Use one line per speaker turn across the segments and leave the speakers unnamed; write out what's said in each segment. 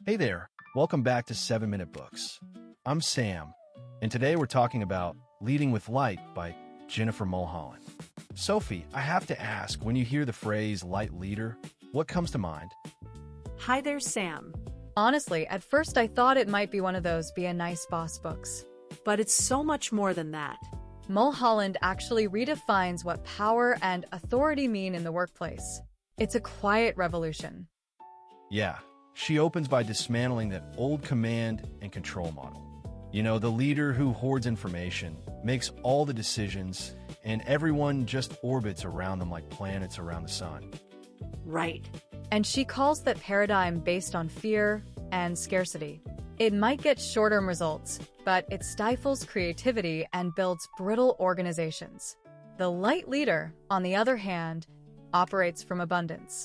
Hey there, welcome back to 7 Minute Books. I'm Sam, and today we're talking about Leading with Light by Jennifer Mulholland. Sophie, I have to ask, when you hear the phrase light leader, what comes to mind?
Hi there, Sam.
Honestly, at first I thought it might be one of those Be a Nice Boss books.
But it's so much more than that.
Mulholland actually redefines what power and authority mean in the workplace. It's a quiet revolution.
Yeah, she opens by dismantling that old command and control model. You know, the leader who hoards information, makes all the decisions, and everyone just orbits around them like planets around the sun.
Right.
And she calls that paradigm based on fear and scarcity. It might get short-term results, but it stifles creativity and builds brittle organizations. The light leader, on the other hand, operates from abundance.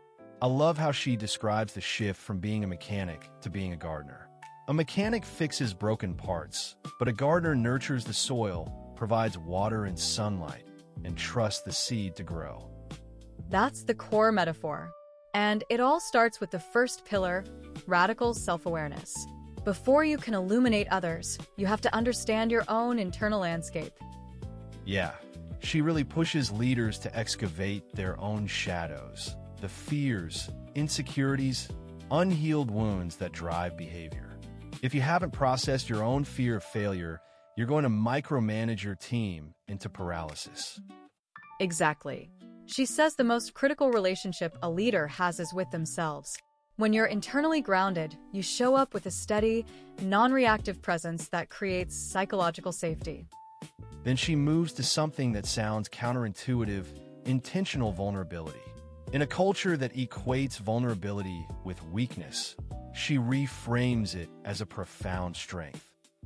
I love how she describes the shift from being a mechanic to being a gardener. A mechanic fixes broken parts, but a gardener nurtures the soil, provides water and sunlight, and trusts the seed to grow.
That's the core metaphor. And it all starts with the first pillar, radical self-awareness. Before you can illuminate others, you have to understand your own internal landscape.
Yeah, she really pushes leaders to excavate their own shadows, the fears, insecurities, unhealed wounds that drive behavior. If you haven't processed your own fear of failure, you're going to micromanage your team into paralysis.
Exactly. She says the most critical relationship a leader has is with themselves. When you're internally grounded, you show up with a steady, non-reactive presence that creates psychological safety.
Then she moves to something that sounds counterintuitive, intentional vulnerability. In a culture that equates vulnerability with weakness, she reframes it as a profound strength.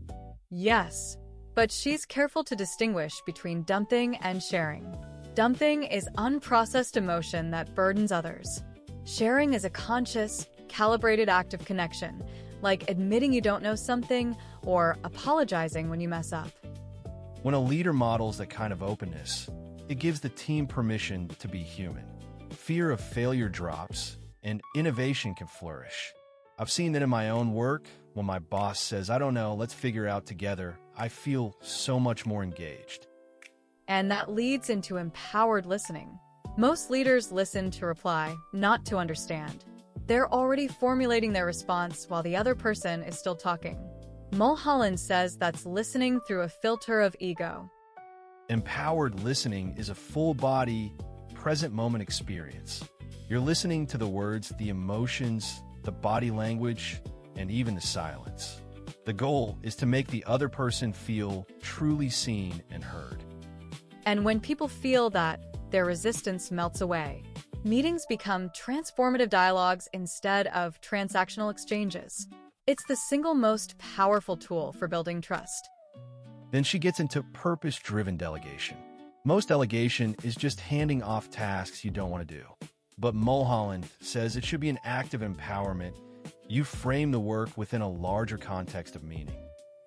Yes, but she's careful to distinguish between dumping and sharing. Dumping is unprocessed emotion that burdens others. Sharing is a conscious, calibrated act of connection, like admitting you don't know something or apologizing when you mess up.
When a leader models that kind of openness, it gives the team permission to be human. Fear of failure drops, and innovation can flourish. I've seen that in my own work. When my boss says, "I don't know, let's figure it out together," I feel so much more engaged.
And that leads into empowered listening. Most leaders listen to reply, not to understand. They're already formulating their response while the other person is still talking. Mulholland says that's listening through a filter of ego.
Empowered listening is a full-body, present-moment experience. You're listening to the words, the emotions, the body language, and even the silence. The goal is to make the other person feel truly seen and heard.
And when people feel that, their resistance melts away. Meetings become transformative dialogues instead of transactional exchanges. It's the single most powerful tool for building trust.
Then she gets into purpose-driven delegation. Most delegation is just handing off tasks you don't want to do. But Mulholland says it should be an act of empowerment. You frame the work within a larger context of meaning.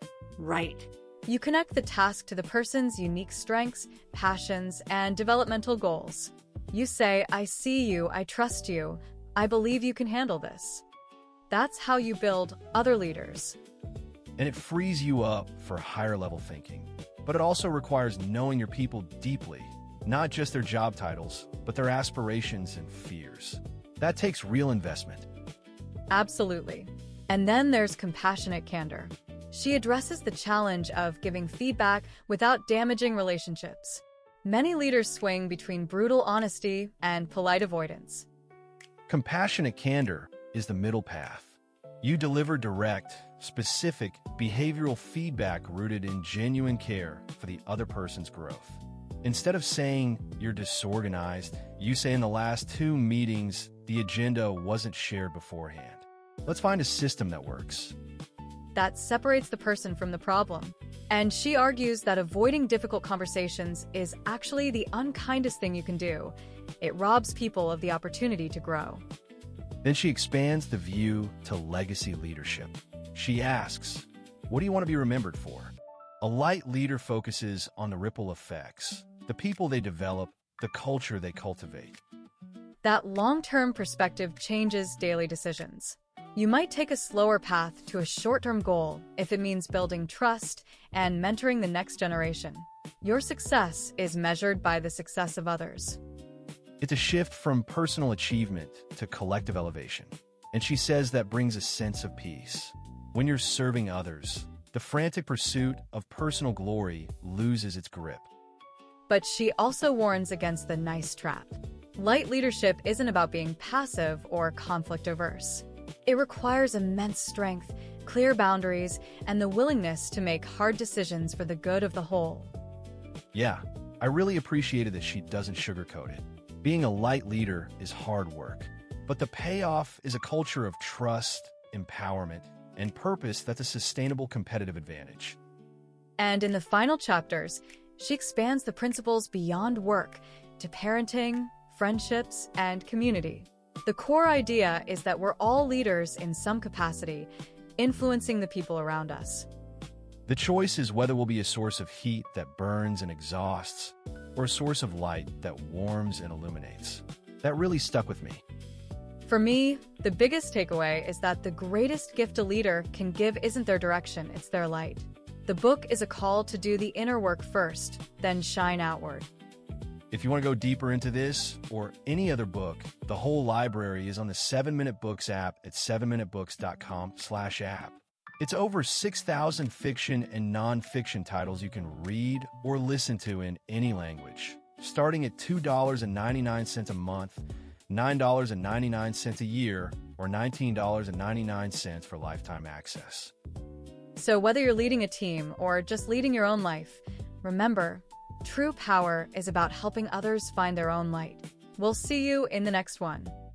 Right.
You connect the task to the person's unique strengths, passions, and developmental goals. You say, "I see you, I trust you, I believe you can handle this." That's how you build other leaders.
And it frees you up for higher-level thinking. But it also requires knowing your people deeply, not just their job titles, but their aspirations and fears. That takes real investment.
Absolutely. And then there's compassionate candor. She addresses the challenge of giving feedback without damaging relationships. Many leaders swing between brutal honesty and polite avoidance.
Compassionate candor is the middle path. You deliver direct, specific, behavioral feedback rooted in genuine care for the other person's growth. Instead of saying you're disorganized, you say in the last 2 meetings, the agenda wasn't shared beforehand. Let's find a system that works.
That separates the person from the problem. And she argues that avoiding difficult conversations is actually the unkindest thing you can do. It robs people of the opportunity to grow.
Then she expands the view to legacy leadership. She asks, what do you want to be remembered for? A light leader focuses on the ripple effects, the people they develop, the culture they cultivate.
That long-term perspective changes daily decisions. You might take a slower path to a short-term goal if it means building trust and mentoring the next generation. Your success is measured by the success of others.
It's a shift from personal achievement to collective elevation. And she says that brings a sense of peace. When you're serving others, the frantic pursuit of personal glory loses its grip.
But she also warns against the nice trap. Light leadership isn't about being passive or conflict-averse. It requires immense strength, clear boundaries, and the willingness to make hard decisions for the good of the whole.
Yeah, I really appreciated that she doesn't sugarcoat it. Being a light leader is hard work, but the payoff is a culture of trust, empowerment, and purpose that's a sustainable competitive advantage.
And in the final chapters, she expands the principles beyond work to parenting, friendships, and community. The core idea is that we're all leaders in some capacity, influencing the people around us.
The choice is whether we'll be a source of heat that burns and exhausts, or a source of light that warms and illuminates. That really stuck with me.
For me, the biggest takeaway is that the greatest gift a leader can give isn't their direction, it's their light. The book is a call to do the inner work first, then shine outward.
If you want to go deeper into this or any other book, the whole library is on the 7-Minute Books app at 7minutebooks.com/app. It's over 6,000 fiction and non-fiction titles you can read or listen to in any language, starting at $2.99 a month, $9.99 a year, or $19.99 for lifetime access.
So whether you're leading a team or just leading your own life, remember, true power is about helping others find their own light. We'll see you in the next one.